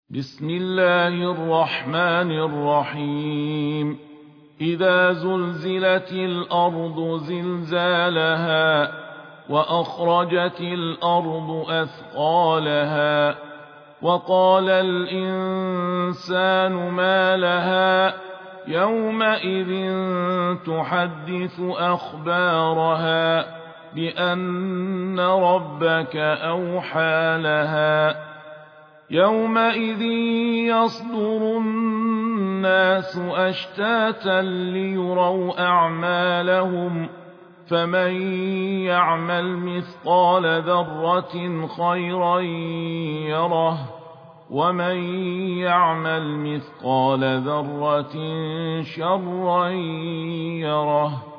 بسم الله الرحمن الرحيم إذا زلزلت الأرض زلزالها وأخرجت الأرض أثقالها وقال الإنسان ما لها يومئذ تحدث أخبارها بأن ربك أوحى لها يومئذ يصدر الناس أشتاتا ليروا أعمالهم فمن يعمل مثقال ذرة خيرا يره ومن يعمل مثقال ذرة شرا يره